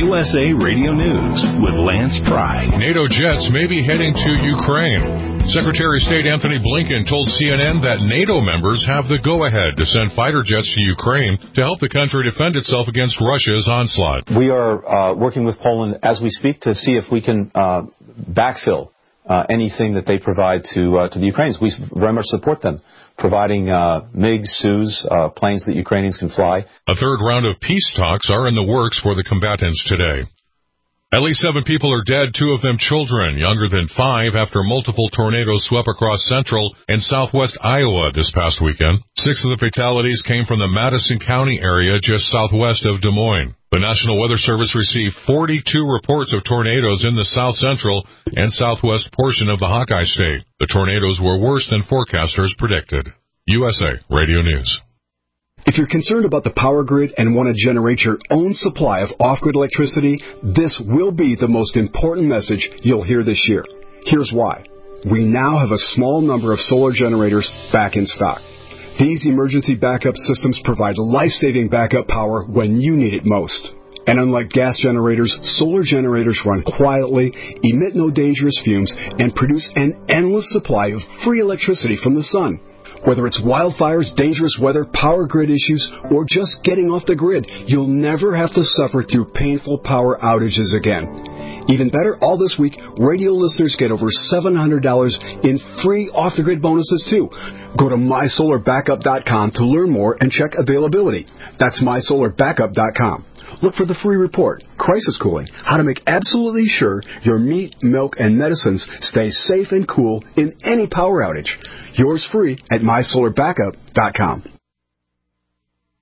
USA Radio News with Lance Pry. NATO jets may be heading to Ukraine. Secretary of State Anthony Blinken told CNN that NATO members have the go-ahead to send fighter jets to Ukraine to help the country defend itself against Russia's onslaught. We are working with Poland as we speak to see if we can backfill anything that they provide to the Ukrainians. We very much support them, providing MiGs, Sus, planes that Ukrainians can fly. A third round of peace talks are in the works for the combatants today. At least 7 people are dead, 2 of them children, younger than 5, after multiple tornadoes swept across central and southwest Iowa this past weekend. 6 of the fatalities came from the Madison County area just southwest of Des Moines. The National Weather Service received 42 reports of tornadoes in the south central and southwest portion of the Hawkeye State. The tornadoes were worse than forecasters predicted. USA Radio News. If you're concerned about the power grid and want to generate your own supply of off-grid electricity, this will be the most important message you'll hear this year. Here's why. We now have a small number of solar generators back in stock. These emergency backup systems provide life-saving backup power when you need it most. And unlike gas generators, solar generators run quietly, emit no dangerous fumes, and produce an endless supply of free electricity from the sun. Whether it's wildfires, dangerous weather, power grid issues, or just getting off the grid, you'll never have to suffer through painful power outages again. Even better, all this week, radio listeners get over $700 in free off-the-grid bonuses, too. Go to mysolarbackup.com to learn more and check availability. That's mysolarbackup.com. Look for the free report, Crisis Cooling, how to make absolutely sure your meat, milk, and medicines stay safe and cool in any power outage. Yours free at mysolarbackup.com.